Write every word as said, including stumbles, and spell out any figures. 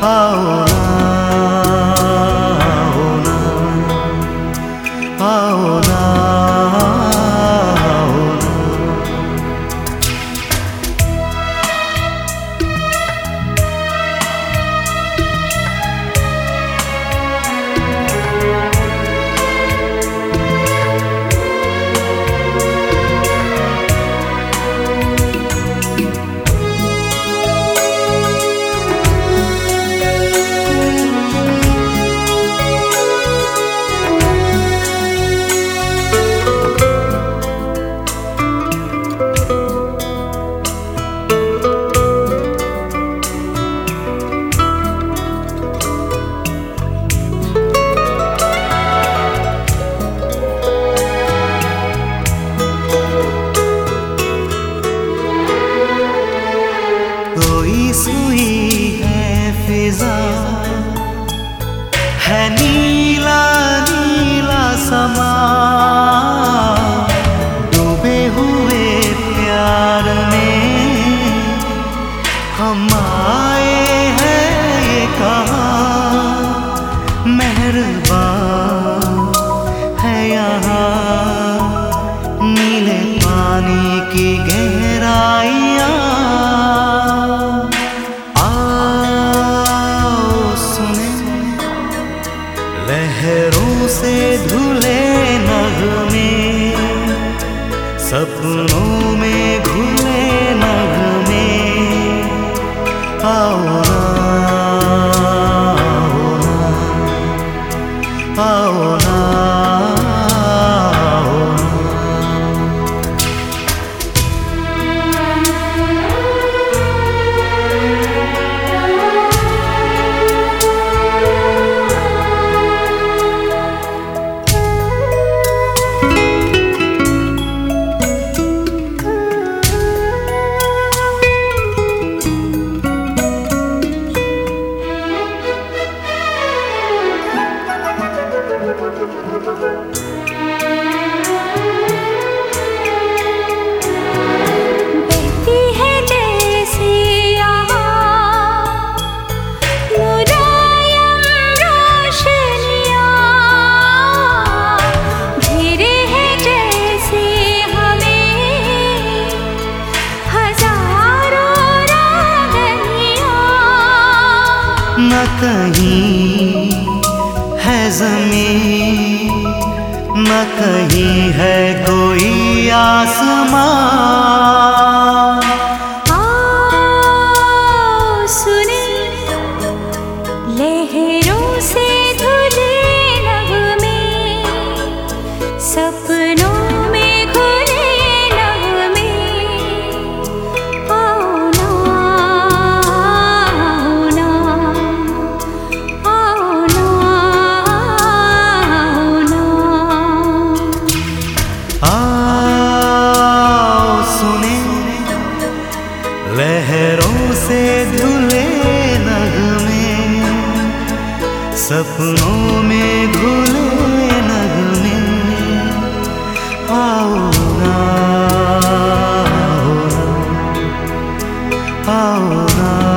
आओ ना, आओ ना, आओ ना, आओ ना। कोई सुई है फिजा, है नीला नीला समा, डूबे हुए प्यार में हम आए हैं ये कहाँ, मेहरबान है यहाँ नीले पानी की गहराइयाँ। लहरों से धुले नगमे, सपनों में घुले नगमे, आओ ना, आओ ना, आओ ना, आओ ना। बहती है जैसे यहाँ मुलायम रोशनियाँ, घेरे हैं जैसे हमें हजारों रागनियाँ। न कहीं है ज़मीं, न कहीं है कोई आसमां, आओ सुने लहरों से धुले नगमे, सपनों में घुले नगमे, आओ ना, आओ ना, आओ ना, आओ ना। आओ सुने लहरों से धुले नगमे, सपनों में घुले नगमे, आओ ना, आओ ना, आओ ना।